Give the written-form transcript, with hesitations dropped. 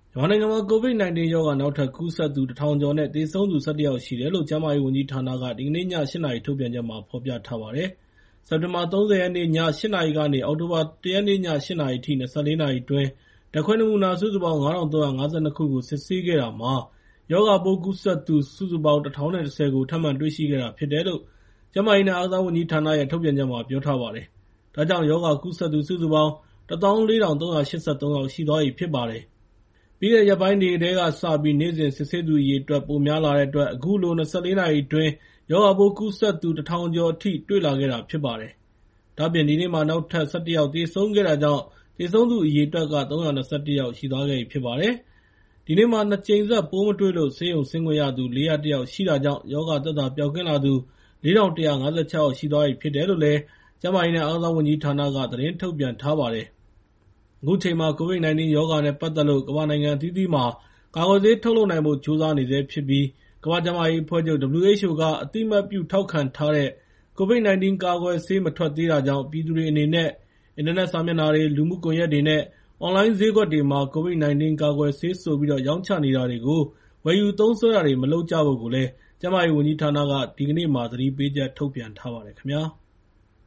မြန်မာနိုင်ငံမှာ COVID-19 ရောဂါ နောက်ထပ်ကူးစက်သူ ၁,၀၀၀ ကျော်နဲ့ သေဆုံးသူ ၁၁ ယောက်ရှိတယ်လို့ ကျန်းမာရေးဝန်ကြီးဌာနက ဒီကနေ့ည ၈ နာရီ ထုတ်ပြန်ချက်မှာ ဖော်ပြထားပါတယ်။ စက်တင်ဘာ ၃၀ ရက်နေ့ ည ၈ နာရီကနေ အောက်တိုဘာ ၁ ရက်နေ့ ည ၈ နာရီအထိ ၂၄ နာရီအတွင်း ဓာတ်ခွဲနမူနာ စုစုပေါင်း ၅,၃၅၂ ခုကို စစ်ဆေးခဲ့တာမှာ ရောဂါပိုးကူးစက်သူ စုစုပေါင်း ၁,၀၁၀ ကို ထပ်မံတွေ့ရှိခဲ့တာဖြစ်တယ်လို့ ကျန်းမာရေးနဲ့ အားကစားဝန်ကြီးဌာနရဲ့ ထုတ်ပြန်ချက်မှာ ပြောထားပါတယ်။ ဒါကြောင့် ရောဂါကူးစက်သူ စုစုပေါင်း ၁၄,၃၈၃ ယောက်ရှိသွားပြီဖြစ်ပါတယ်။ ပြီးခဲ့တဲ့ရက်ပိုင်းတွေကတည်းကစပြီး နေ့စဉ်စစ်ဆေးသူအရေအတွက် ပိုများလာတဲ့အတွက် အခုလို ၂၄ နာရီအတွင်း ရောဂါပိုးကူးစက်သူ ၁,၀၀၀ ကျော်အထိ တွေ့လာခဲ့တာဖြစ်ပါတယ်။ ဒါ့အပြင် ဒီနေ့မှာ နောက်ထပ် ၁၁ ယောက် သေဆုံးခဲ့တာကြောင့် သေဆုံးသူအရေအတွက်က ၃၂၁ ယောက်ရှိသွားခဲ့ပြီဖြစ်ပါတယ်။ ဒီနေ့မှာ ၂ ကြိမ်ဆက် ပိုးမတွေ့လို့ ဆေးရုံဆင်းခွင့်ရသူ ၄၀၁ ယောက်ရှိတာကြောင့် ရောဂါသက်သာပျောက်ကင်းလာသူ ၄,၁၅၆ ယောက်ရှိသွားပြီဖြစ်တယ်လို့ ကျန်းမာရေးနဲ့ အားကစားဝန်ကြီးဌာနက သတင်းထုတ်ပြန်ထားပါတယ်။ အခုချိန်မှာ COVID-19 ရောဂါနဲ့ ပတ်သက်လို့ ကမ္ဘာ့နိုင်ငံအသီးသီးမှာ ကာကွယ်ဆေးထုတ်လုပ်နိုင်ဖို့ ကြိုးစားနေဆဲဖြစ်ပြီး ကမ္ဘာ့ကျန်းမာရေးအဖွဲ့ချုပ် (WHO) က အသိအမှတ်ပြုထောက်ခံထားတဲ့ COVID-19 ကာကွယ်ဆေး မထွက်သေးတာကြောင့် ပြည်သူတွေအနေနဲ့ အင်တာနက်စာမျက်နှာတွေ၊ လူမှုကွန်ရက်တွေနဲ့ အွန်လိုင်းဈေးကွက်တွေမှာ COVID-19 ကာကွယ်ဆေးဆိုပြီး ရောင်းချနေတာတွေကို ဝယ်ယူသုံးစွဲတာတွေ မလုပ်ကြဖို့ ကျန်းမာရေးဝန်ကြီးဌာနက ဒီကနေ့မှာ သတိပေးချက် ထုတ်ပြန်ထားပါတယ်ခင်ဗျာ။